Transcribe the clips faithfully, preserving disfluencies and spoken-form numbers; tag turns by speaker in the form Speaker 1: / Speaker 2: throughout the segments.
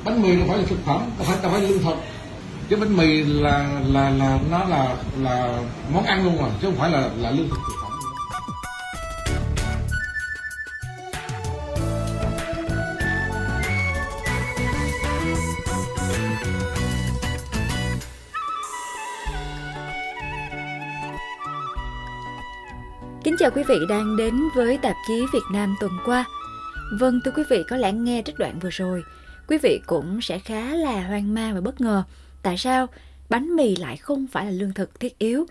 Speaker 1: Bánh mì không phải là thực phẩm, không phải đâu phải lương thực. Cái bánh mì là là là nó là là món ăn luôn mà, chứ không phải là là lương thực thực phẩm.
Speaker 2: Kính chào quý vị đang đến với tạp chí Việt Nam tuần qua. Vâng, thưa quý vị, có lẽ nghe trích đoạn vừa rồi, quý vị cũng sẽ khá là hoang mang và bất ngờ. Tại sao bánh mì lại không phải là lương thực thiết yếu?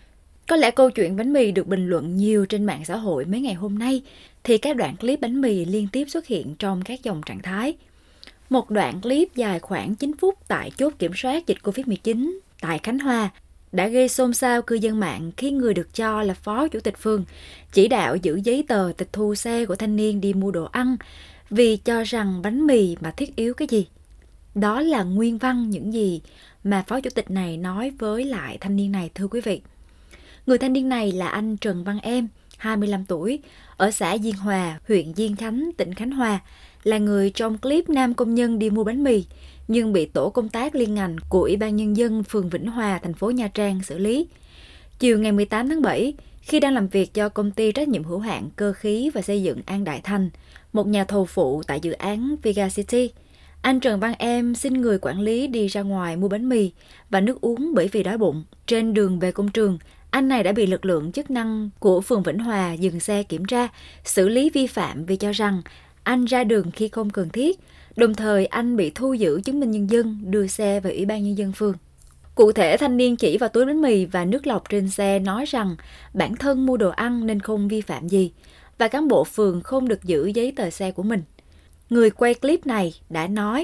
Speaker 2: Có lẽ câu chuyện bánh mì được bình luận nhiều trên mạng xã hội mấy ngày hôm nay, thì các đoạn clip bánh mì liên tiếp xuất hiện trong các dòng trạng thái. Một đoạn clip dài khoảng chín phút tại chốt kiểm soát dịch covid mười chín tại Khánh Hòa đã gây xôn xao cư dân mạng khi người được cho là phó chủ tịch phường chỉ đạo giữ giấy tờ tịch thu xe của thanh niên đi mua đồ ăn vì cho rằng bánh mì mà thiết yếu cái gì. Đó là nguyên văn những gì mà phó chủ tịch này nói với lại thanh niên này, thưa quý vị. Người thanh niên này là anh Trần Văn Em, hai mươi lăm tuổi, ở xã Diên Hòa, huyện Diên Khánh, tỉnh Khánh Hòa, là người trong clip nam công nhân đi mua bánh mì, nhưng bị tổ công tác liên ngành của Ủy ban Nhân dân phường Vĩnh Hòa, thành phố Nha Trang xử lý. Chiều ngày mười tám tháng bảy, khi đang làm việc cho công ty trách nhiệm hữu hạn cơ khí và xây dựng An Đại Thành, một nhà thầu phụ tại dự án Vega City, anh Trần Văn Em xin người quản lý đi ra ngoài mua bánh mì và nước uống bởi vì đói bụng. Trên đường về công trường, anh này đã bị lực lượng chức năng của phường Vĩnh Hòa dừng xe kiểm tra, xử lý vi phạm vì cho rằng anh ra đường khi không cần thiết. Đồng thời anh bị thu giữ chứng minh nhân dân đưa xe về Ủy ban Nhân dân phường. Cụ thể, thanh niên chỉ vào túi bánh mì và nước lọc trên xe nói rằng bản thân mua đồ ăn nên không vi phạm gì và cán bộ phường không được giữ giấy tờ xe của mình. Người quay clip này đã nói: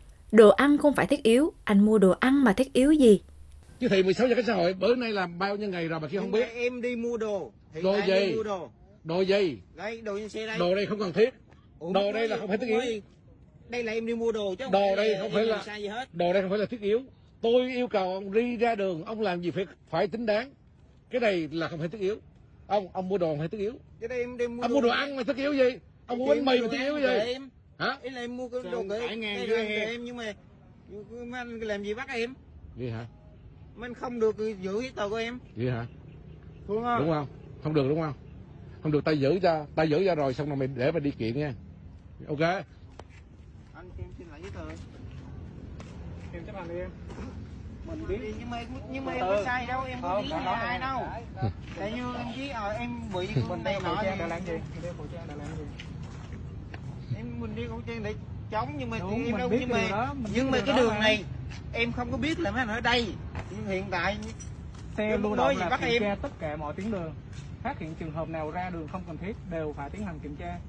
Speaker 2: đồ ăn không phải thiết yếu, anh mua đồ ăn mà thiết yếu gì?
Speaker 1: Chứ thì mười sáu giờ cái xã hội bữa nay làm bao nhiêu ngày rồi mà kia không biết.
Speaker 3: Em đi mua đồ. Thì
Speaker 1: Đồ gì?
Speaker 3: mua đồ.
Speaker 1: Đồ gì?
Speaker 3: Đây, đồ trên xe đây.
Speaker 1: Đồ đây không cần thiết.
Speaker 3: Ủa,
Speaker 1: Đồ đây là không phải thiết yếu.
Speaker 3: Đây là em đi mua đồ chứ không
Speaker 1: Đồ
Speaker 3: phải
Speaker 1: đây
Speaker 3: là
Speaker 1: không phải là
Speaker 3: sai gì hết.
Speaker 1: Đồ đây không phải là thiết yếu. Tôi yêu cầu ông đi ra đường, ông làm gì phải phải tính đáng. Cái này là không phải thiết yếu. Ông ông mua đồ không phải thiết yếu.
Speaker 3: Cái đây em đi mua
Speaker 1: Ông
Speaker 3: đồ.
Speaker 1: mua đồ ăn mà thiết yếu gì? Ông mua bánh mì mà thiết yếu gì?
Speaker 3: Em.
Speaker 1: Hả?
Speaker 3: Ý là em mua cái đồ của em. Đây là em nhưng mà mấy anh làm gì bắt em?
Speaker 1: Gì hả?
Speaker 3: Mấy anh không được giữ giấy tờ của em.
Speaker 1: Gì hả?
Speaker 3: Đúng không?
Speaker 1: Đúng không? Không được đúng không? Không được, tay giữ cho, tay giữ ra rồi xong rồi mày để mày đi kiện nha. Ok.
Speaker 3: Anh cho em xin lại giấy tờ.
Speaker 4: Em chấp hành đi em.
Speaker 3: Mình biết nhưng mà nhưng mà em có sai đâu, em có ý nhà ai đâu. Tại như em chí ờ em bị
Speaker 4: Mình đeo khẩu trang để làm gì? Đeo khẩu trang để làm gì?
Speaker 3: Em mình đeo khẩu trang để chống nhưng mà
Speaker 4: Đúng,
Speaker 3: em đâu
Speaker 4: biết
Speaker 3: nhưng
Speaker 4: cái
Speaker 3: mà
Speaker 4: điều đó,
Speaker 3: nhưng mà
Speaker 4: biết
Speaker 3: cái
Speaker 4: điều đó
Speaker 3: đường
Speaker 4: mà.
Speaker 3: này em không có biết là mấy anh ở đây. Nhưng hiện tại
Speaker 4: Xe
Speaker 3: em
Speaker 4: lưu
Speaker 3: nói
Speaker 4: động
Speaker 3: gì
Speaker 4: là
Speaker 3: bắt
Speaker 4: kiểm
Speaker 3: em.
Speaker 4: tra tất cả mọi tuyến đường. Phát hiện trường hợp nào ra đường không cần thiết đều phải tiến hành kiểm tra.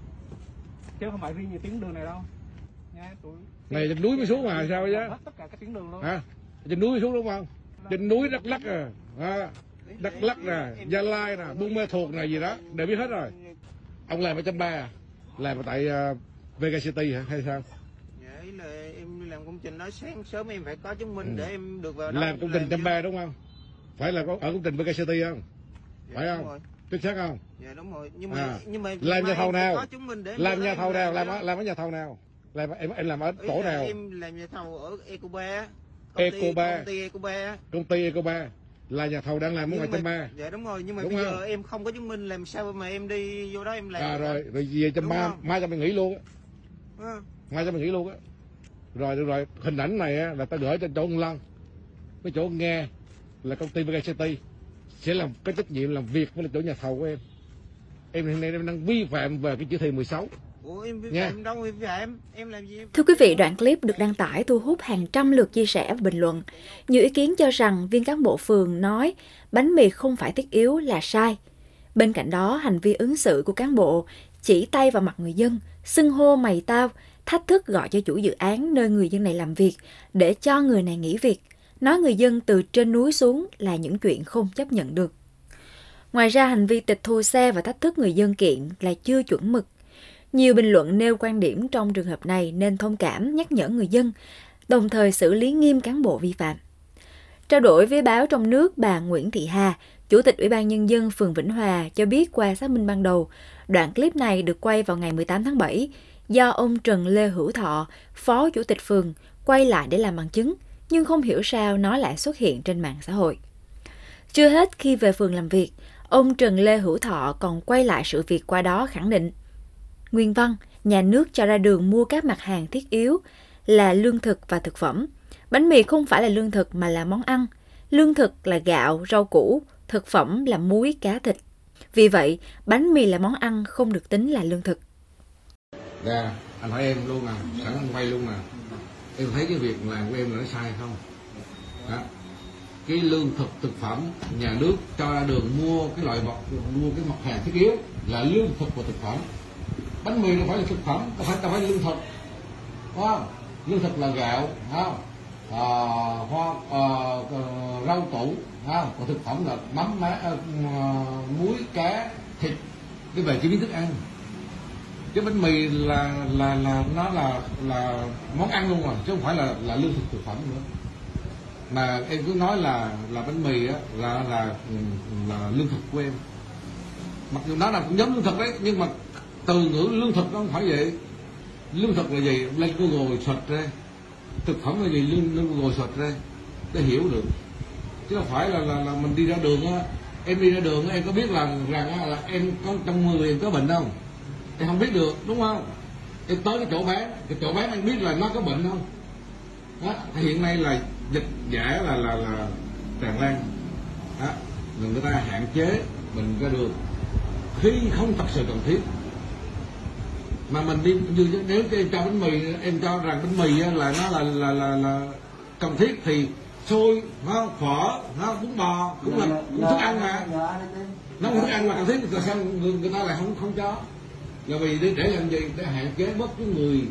Speaker 4: Chứ không phải riêng về tuyến đường này đâu. Nha, tụi
Speaker 1: Này trên núi mới xuống mà sao chứ?
Speaker 4: hết tất cả các tuyến đường luôn.
Speaker 1: Hả? Trên núi mới xuống đúng không? Trên núi Đắk Lắk à, à Đắk Lắk nè, Gia Lai nè, Buôn Mê Thuột này gì đó, đều biết hết rồi. Ông làm ở trăm ba à? Làm ở tại uh, Vega City hả hay sao?
Speaker 3: Dạ, ý là em làm công trình đó sáng sớm em phải có chứng minh ừ. để em được vào đó.
Speaker 1: Làm công trình trăm ba đúng không? Phải là có ở công trình Vega City không?
Speaker 3: Dạ,
Speaker 1: phải không? Chính xác không?
Speaker 3: Dạ đúng rồi, nhưng mà
Speaker 1: À.
Speaker 3: nhưng mà
Speaker 1: làm nhà thầu nào? Làm nhà thầu nào? Làm
Speaker 3: ở,
Speaker 1: ở, làm ở nhà thầu nào? Làm em em làm ở tổ nào?
Speaker 3: Em làm nhà thầu ở Ecoba.
Speaker 1: Ecoba.
Speaker 3: Công ty Ecoba.
Speaker 1: Công ty Ecoba là nhà thầu đang làm ở ngoài trăm ba.
Speaker 3: Dạ đúng rồi, nhưng mà
Speaker 1: đúng
Speaker 3: bây
Speaker 1: không?
Speaker 3: giờ em không có chứng minh làm sao mà em đi vô đó em làm.
Speaker 1: À rồi, rồi về trăm ba, mai cho mình nghỉ luôn á.
Speaker 3: À.
Speaker 1: Mai cho mình nghỉ luôn á. Rồi được rồi, hình ảnh này á, là ta gửi cho chỗ ông Lân, cái chỗ nghe là công ty Vega City sẽ làm cái trách nhiệm làm việc với chỗ nhà thầu của em. Em hiện nay em đang vi phạm về cái chỉ thị mười sáu.
Speaker 3: Ủa em vi
Speaker 1: Nha.
Speaker 3: phạm đâu em vi phạm, em làm gì em...
Speaker 2: Thưa quý vị, đoạn clip được đăng tải thu hút hàng trăm lượt chia sẻ và bình luận. Nhiều ý kiến cho rằng viên cán bộ phường nói bánh mì không phải thiết yếu là sai. Bên cạnh đó, hành vi ứng xử của cán bộ chỉ tay vào mặt người dân, xưng hô mày tao, thách thức gọi cho chủ dự án nơi người dân này làm việc để cho người này nghỉ việc, nói người dân từ trên núi xuống là những chuyện không chấp nhận được. Ngoài ra, hành vi tịch thu xe và thách thức người dân kiện là chưa chuẩn mực. Nhiều bình luận nêu quan điểm trong trường hợp này nên thông cảm, nhắc nhở người dân, đồng thời xử lý nghiêm cán bộ vi phạm. Trao đổi với báo trong nước, bà Nguyễn Thị Hà, Chủ tịch Ủy ban Nhân dân phường Vĩnh Hòa cho biết qua xác minh ban đầu, đoạn clip này được quay vào ngày mười tám tháng bảy, do ông Trần Lê Hữu Thọ, Phó Chủ tịch phường, quay lại để làm bằng chứng, nhưng không hiểu sao nó lại xuất hiện trên mạng xã hội. Chưa hết, khi về phường làm việc, ông Trần Lê Hữu Thọ còn quay lại sự việc qua đó khẳng định: nguyên văn, nhà nước cho ra đường mua các mặt hàng thiết yếu là lương thực và thực phẩm. Bánh mì không phải là lương thực mà là món ăn. Lương thực là gạo, rau củ, thực phẩm là muối, cá, thịt. Vì vậy, bánh mì là món ăn không được tính là lương thực.
Speaker 1: Dạ, anh hỏi em luôn nè, sẵn anh quay luôn nè. Em thấy cái việc làm của em là nó sai không? Đó. Cái lương thực thực phẩm nhà nước cho ra đường mua cái loại vật, mua cái mặt hàng thiết yếu là lương thực và thực phẩm. Bánh mì nó phải là thực phẩm, nó phải nó phải là lương thực, đúng không? Lương thực là gạo, đúng không? À, hoa, à, rau củ, không? Còn thực phẩm là mắm, má, à, muối, cá, thịt, cái về chế biến thức ăn. Cái bánh mì là là là nó là là món ăn luôn rồi, chứ không phải là là lương thực thực phẩm nữa. Mà em cứ nói là là bánh mì á là là là lương thực của em. Mặc dù nó là cũng giống lương thực đấy, nhưng mà từ ngữ lương thực nó không phải vậy. Lương thực là gì? Lên Google search ra. Thực phẩm là gì? Lên lên Google search ra để hiểu được. Chứ không phải là là, là mình đi ra đường á, em đi ra đường á, em có biết là rằng là em có trong người em có bệnh không? Em không biết được, đúng không? Em tới cái chỗ bán, cái chỗ bán em biết là nó có bệnh không? Đó, hiện nay là dịch giả là là là tràn lan. Đó, người ta hạn chế mình ra đường khi không thật sự cần thiết. Mà mình đi như nếu em cho bánh mì, em cho rằng bánh mì là nó là là là, là cần thiết thì xôi, nó phở, nó bún bò cũng là cũng thức ăn mà. Nó không thức ăn là cần thiết, là sao người, người ta lại không không cho? Là vì để, để làm gì? Để hạn chế bớt cái người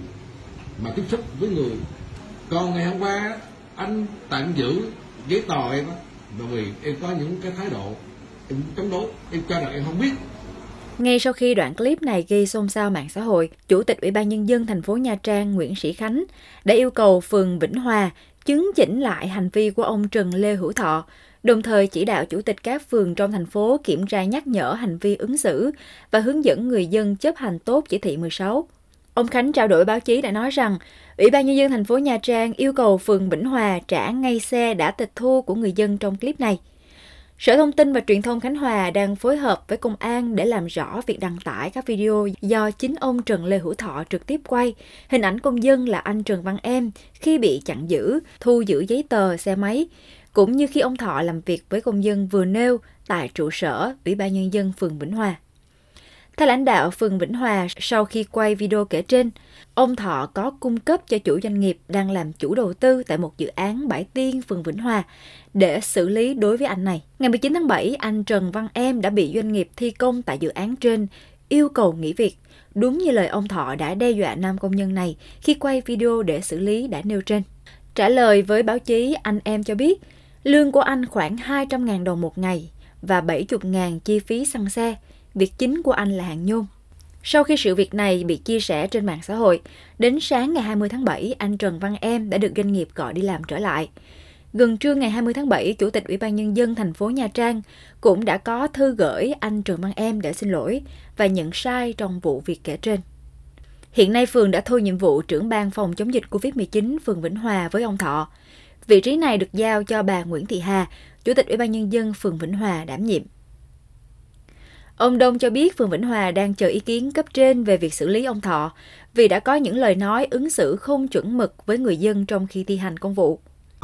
Speaker 1: mà tiếp xúc với người. Còn ngày hôm qua anh tạm giữ giấy tờ em á, bởi vì em có những cái thái độ em chống đối, em cho rằng em không biết.
Speaker 2: Ngay sau khi đoạn clip này gây xôn xao mạng xã hội, Chủ tịch Ủy ban Nhân dân thành phố Nha Trang Nguyễn Sĩ Khánh đã yêu cầu phường Vĩnh Hòa chứng chỉnh lại hành vi của ông Trần Lê Hữu Thọ, đồng thời chỉ đạo chủ tịch các phường trong thành phố kiểm tra nhắc nhở hành vi ứng xử và hướng dẫn người dân chấp hành tốt chỉ thị mười sáu. Ông Khánh trao đổi báo chí đã nói rằng, Ủy ban Nhân dân thành phố Nha Trang yêu cầu phường Vĩnh Hòa trả ngay xe đã tịch thu của người dân trong clip này. Sở Thông tin và Truyền thông Khánh Hòa đang phối hợp với công an để làm rõ việc đăng tải các video do chính ông Trần Lê Hữu Thọ trực tiếp quay. Hình ảnh công dân là anh Trần Văn Em khi bị chặn giữ, thu giữ giấy tờ, xe máy, cũng như khi ông Thọ làm việc với công dân vừa nêu tại trụ sở Ủy ban Nhân dân phường Vĩnh Hòa. Theo lãnh đạo phường Vĩnh Hòa, sau khi quay video kể trên, ông Thọ có cung cấp cho chủ doanh nghiệp đang làm chủ đầu tư tại một dự án Bãi Tiên, phường Vĩnh Hòa để xử lý đối với anh này. Ngày mười chín tháng bảy, anh Trần Văn Em đã bị doanh nghiệp thi công tại dự án trên yêu cầu nghỉ việc, đúng như lời ông Thọ đã đe dọa nam công nhân này khi quay video để xử lý đã nêu trên. Trả lời với báo chí, anh Em cho biết lương của anh khoảng hai trăm nghìn đồng một ngày và bảy mươi nghìn chi phí xăng xe. Việc chính của anh là hàng nhôm. Sau khi sự việc này bị chia sẻ trên mạng xã hội, đến sáng ngày hai mươi tháng bảy, anh Trần Văn Em đã được doanh nghiệp gọi đi làm trở lại. Gần trưa ngày hai mươi tháng bảy, Chủ tịch Ủy ban Nhân dân thành phố Nha Trang cũng đã có thư gửi anh Trần Văn Em để xin lỗi và nhận sai trong vụ việc kể trên. Hiện nay, phường đã thôi nhiệm vụ trưởng ban phòng chống dịch covid mười chín phường Vĩnh Hòa với ông Thọ. Vị trí này được giao cho bà Nguyễn Thị Hà, Chủ tịch Ủy ban Nhân dân phường Vĩnh Hòa đảm nhiệm. Ông Đông cho biết phường Vĩnh Hòa đang chờ ý kiến cấp trên về việc xử lý ông Thọ vì đã có những lời nói ứng xử không chuẩn mực với người dân trong khi thi hành công vụ.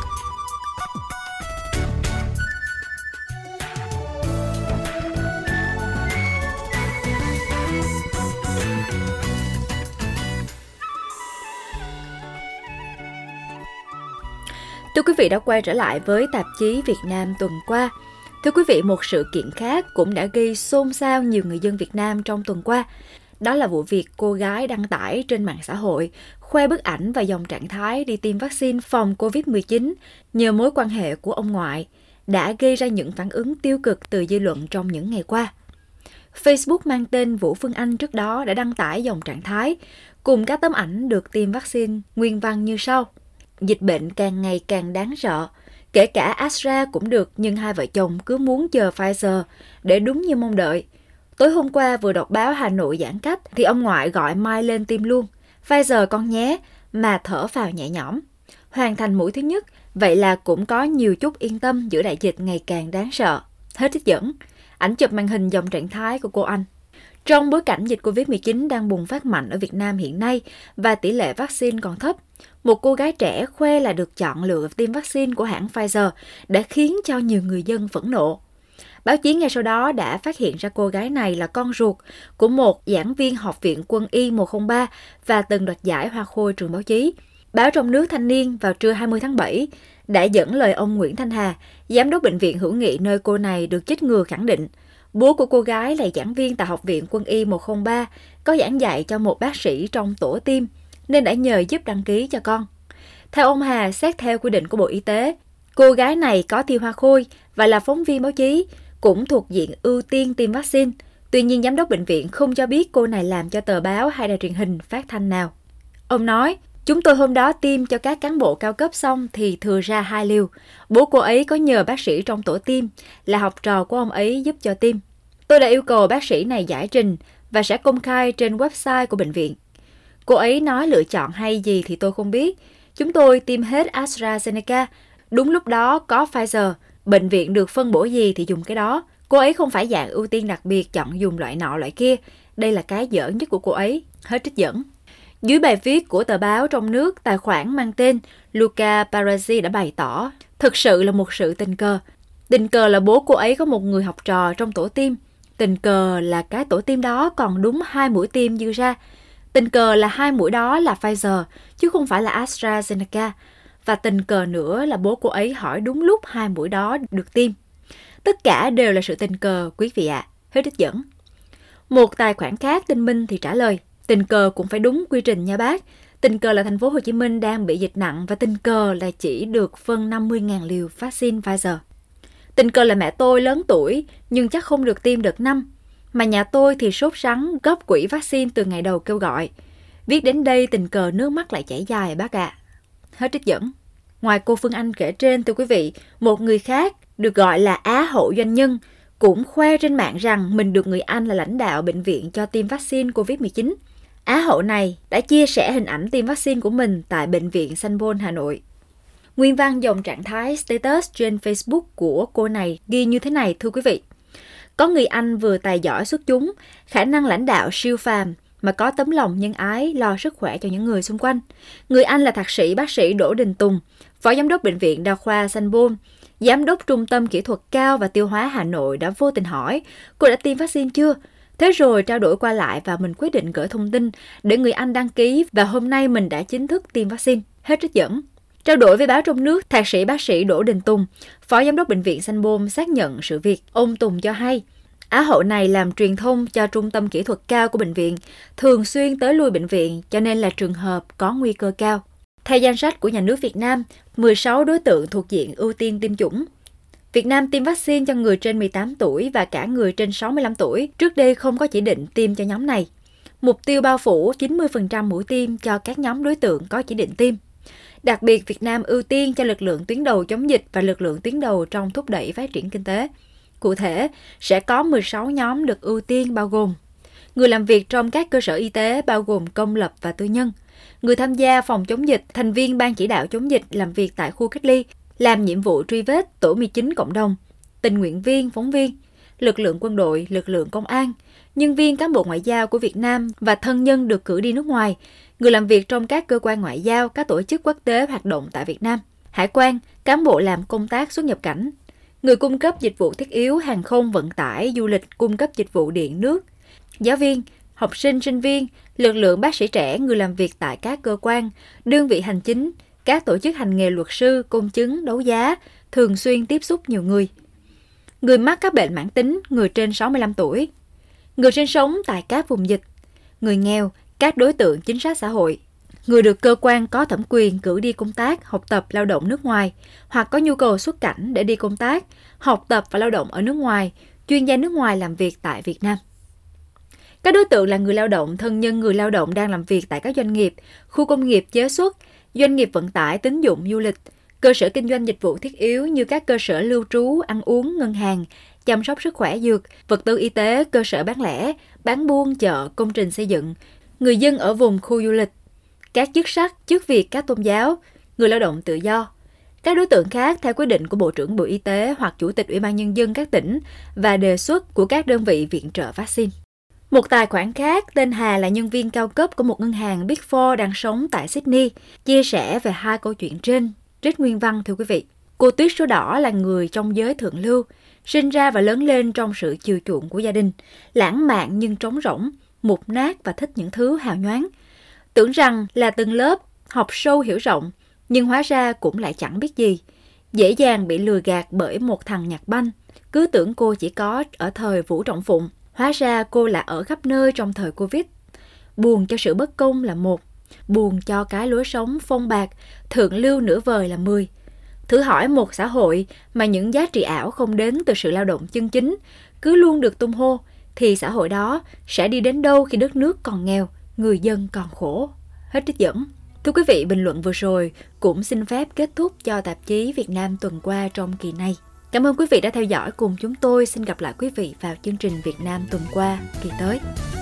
Speaker 2: Thưa quý vị đã quay trở lại với tạp chí Việt Nam tuần qua. Thưa quý vị, một sự kiện khác cũng đã gây xôn xao nhiều người dân Việt Nam trong tuần qua. Đó là vụ việc cô gái đăng tải trên mạng xã hội, khoe bức ảnh và dòng trạng thái đi tiêm vaccine phòng covid mười chín nhờ mối quan hệ của ông ngoại, đã gây ra những phản ứng tiêu cực từ dư luận trong những ngày qua. Facebook mang tên Vũ Phương Anh trước đó đã đăng tải dòng trạng thái cùng các tấm ảnh được tiêm vaccine nguyên văn như sau. Dịch bệnh càng ngày càng đáng sợ. Kể cả Astra cũng được, nhưng hai vợ chồng cứ muốn chờ Pfizer để đúng như mong đợi. Tối hôm qua vừa đọc báo Hà Nội giãn cách thì ông ngoại gọi Mai lên tiêm luôn. Pfizer con nhé, mà thở phào nhẹ nhõm. Hoàn thành mũi thứ nhất, vậy là cũng có nhiều chút yên tâm giữa đại dịch ngày càng đáng sợ. Hết trích dẫn. Ảnh chụp màn hình dòng trạng thái của cô Anh. Trong bối cảnh dịch covid mười chín đang bùng phát mạnh ở Việt Nam hiện nay và tỷ lệ vaccine còn thấp, một cô gái trẻ khoe là được chọn lựa tiêm vaccine của hãng Pfizer đã khiến cho nhiều người dân phẫn nộ. Báo chí ngay sau đó đã phát hiện ra cô gái này là con ruột của một giảng viên Học viện Quân y một không ba và từng đoạt giải Hoa Khôi trường báo chí. Báo Trong nước Thanh niên vào trưa hai mươi tháng bảy đã dẫn lời ông Nguyễn Thanh Hà, giám đốc bệnh viện hữu nghị nơi cô này được chích ngừa khẳng định, bố của cô gái là giảng viên tại Học viện Quân y một không ba, có giảng dạy cho một bác sĩ trong tổ tiêm, nên đã nhờ giúp đăng ký cho con. Theo ông Hà, xét theo quy định của Bộ Y tế, cô gái này có thi Hoa Khôi và là phóng viên báo chí, cũng thuộc diện ưu tiên tiêm vaccine. Tuy nhiên, giám đốc bệnh viện không cho biết cô này làm cho tờ báo hay đài truyền hình phát thanh nào. Ông nói, chúng tôi hôm đó tiêm cho các cán bộ cao cấp xong thì thừa ra hai liều. Bố cô ấy có nhờ bác sĩ trong tổ tiêm là học trò của ông ấy giúp cho tiêm. Tôi đã yêu cầu bác sĩ này giải trình và sẽ công khai trên website của bệnh viện. Cô ấy nói lựa chọn hay gì thì tôi không biết. Chúng tôi tiêm hết AstraZeneca. Đúng lúc đó có Pfizer. Bệnh viện được phân bổ gì thì dùng cái đó. Cô ấy không phải dạng ưu tiên đặc biệt chọn dùng loại nọ loại kia. Đây là cái dở nhất của cô ấy. Hết trích dẫn. Dưới bài viết của tờ báo Trong nước, tài khoản mang tên Luca Parazzi đã bày tỏ, thực sự là một sự tình cờ. Tình cờ là bố cô ấy có một người học trò trong tổ tiêm. Tình cờ là cái tổ tiêm đó còn đúng hai mũi tiêm dư ra. Tình cờ là hai mũi đó là Pfizer, chứ không phải là AstraZeneca. Và tình cờ nữa là bố cô ấy hỏi đúng lúc hai mũi đó được tiêm. Tất cả đều là sự tình cờ, quý vị ạ. À. Hết trích dẫn. Một tài khoản khác tin Minh thì trả lời, tình cờ cũng phải đúng quy trình nha bác. Tình cờ là thành phố Hồ Chí Minh đang bị dịch nặng và tình cờ là chỉ được phân năm mươi nghìn liều vaccine Pfizer. Tình cờ là mẹ tôi lớn tuổi nhưng chắc không được tiêm đợt năm. Mà nhà tôi thì sốt sắng góp quỹ vaccine từ ngày đầu kêu gọi. Viết đến đây tình cờ nước mắt lại chảy dài bác ạ. À. Hết trích dẫn. Ngoài cô Phương Anh kể trên, thưa quý vị, một người khác được gọi là Á hậu doanh nhân cũng khoe trên mạng rằng mình được người Anh là lãnh đạo bệnh viện cho tiêm vaccine covid mười chín. Á hậu này đã chia sẻ hình ảnh tiêm vaccine của mình tại bệnh viện Sanh Pôn, Hà Nội. Nguyên văn dòng trạng thái status trên Facebook của cô này ghi như thế này, thưa quý vị. Có người Anh vừa tài giỏi xuất chúng, khả năng lãnh đạo siêu phàm, mà có tấm lòng nhân ái, lo sức khỏe cho những người xung quanh. Người Anh là thạc sĩ bác sĩ Đỗ Đình Tùng, phó giám đốc bệnh viện đa khoa Sanh Pôn, giám đốc trung tâm kỹ thuật cao và tiêu hóa Hà Nội đã vô tình hỏi, cô đã tiêm vaccine chưa? Thế rồi trao đổi qua lại và mình quyết định gửi thông tin để người Anh đăng ký và hôm nay mình đã chính thức tiêm vaccine. Hết trích dẫn. Trao đổi với báo Trong nước, thạc sĩ bác sĩ Đỗ Đình Tùng, phó giám đốc bệnh viện Sanh Pôn xác nhận sự việc. Ông Tùng cho hay, Á hậu này làm truyền thông cho trung tâm kỹ thuật cao của bệnh viện, thường xuyên tới lui bệnh viện cho nên là trường hợp có nguy cơ cao. Theo danh sách của nhà nước Việt Nam, mười sáu đối tượng thuộc diện ưu tiên tiêm chủng. Việt Nam tiêm vaccine cho người trên mười tám tuổi và cả người trên sáu mươi lăm tuổi. Trước đây không có chỉ định tiêm cho nhóm này. Mục tiêu bao phủ chín mươi phần trăm mũi tiêm cho các nhóm đối tượng có chỉ định tiêm. Đặc biệt, Việt Nam ưu tiên cho lực lượng tuyến đầu chống dịch và lực lượng tuyến đầu trong thúc đẩy phát triển kinh tế. Cụ thể, sẽ có mười sáu nhóm được ưu tiên bao gồm người làm việc trong các cơ sở y tế bao gồm công lập và tư nhân, người tham gia phòng chống dịch, thành viên ban chỉ đạo chống dịch làm việc tại khu cách ly, làm nhiệm vụ truy vết tổ mười chín cộng đồng, tình nguyện viên, phóng viên, lực lượng quân đội, lực lượng công an, nhân viên cán bộ ngoại giao của Việt Nam và thân nhân được cử đi nước ngoài, người làm việc trong các cơ quan ngoại giao, các tổ chức quốc tế hoạt động tại Việt Nam, hải quan, cán bộ làm công tác xuất nhập cảnh, người cung cấp dịch vụ thiết yếu, hàng không, vận tải, du lịch, cung cấp dịch vụ điện, nước, giáo viên, học sinh, sinh viên, lực lượng bác sĩ trẻ, người làm việc tại các cơ quan, đơn vị hành chính, các tổ chức hành nghề luật sư, công chứng, đấu giá, thường xuyên tiếp xúc nhiều người. Người mắc các bệnh mãn tính, người trên sáu mươi lăm tuổi, người sinh sống tại các vùng dịch, người nghèo, các đối tượng chính sách xã hội, người được cơ quan có thẩm quyền cử đi công tác, học tập, lao động nước ngoài hoặc có nhu cầu xuất cảnh để đi công tác, học tập và lao động ở nước ngoài, chuyên gia nước ngoài làm việc tại Việt Nam. Các đối tượng là người lao động, thân nhân người lao động đang làm việc tại các doanh nghiệp, khu công nghiệp chế xuất, doanh nghiệp vận tải, tín dụng, du lịch, cơ sở kinh doanh dịch vụ thiết yếu như các cơ sở lưu trú, ăn uống, ngân hàng, chăm sóc sức khỏe, dược, vật tư y tế, cơ sở bán lẻ, bán buôn, chợ, công trình xây dựng, người dân ở vùng khu du lịch, các chức sắc, chức việc các tôn giáo, người lao động tự do. Các đối tượng khác theo quyết định của Bộ trưởng Bộ Y tế hoặc Chủ tịch Ủy ban Nhân dân các tỉnh và đề xuất của các đơn vị viện trợ vaccine. Một tài khoản khác tên Hà là nhân viên cao cấp của một ngân hàng Big Four đang sống tại Sydney, chia sẻ về hai câu chuyện trên, trích nguyên văn thưa quý vị. Cô Tuyết số đỏ là người trong giới thượng lưu, sinh ra và lớn lên trong sự chiều chuộng của gia đình, lãng mạn nhưng trống rỗng, mục nát và thích những thứ hào nhoáng. Tưởng rằng là từng lớp, học sâu hiểu rộng, nhưng hóa ra cũng lại chẳng biết gì. Dễ dàng bị lừa gạt bởi một thằng nhạc banh, cứ tưởng cô chỉ có ở thời Vũ Trọng Phụng. Hóa ra cô là ở khắp nơi trong thời Covid. Buồn cho sự bất công là một, buồn cho cái lối sống phong bạc, thượng lưu nửa vời là mười. Thử hỏi một xã hội mà những giá trị ảo không đến từ sự lao động chân chính, cứ luôn được tung hô, thì xã hội đó sẽ đi đến đâu khi đất nước còn nghèo, người dân còn khổ. Hết trích dẫn. Thưa quý vị, bình luận vừa rồi cũng xin phép kết thúc cho tạp chí Việt Nam tuần qua trong kỳ này. Cảm ơn quý vị đã theo dõi cùng chúng tôi. Xin gặp lại quý vị vào chương trình Việt Nam tuần qua kỳ tới.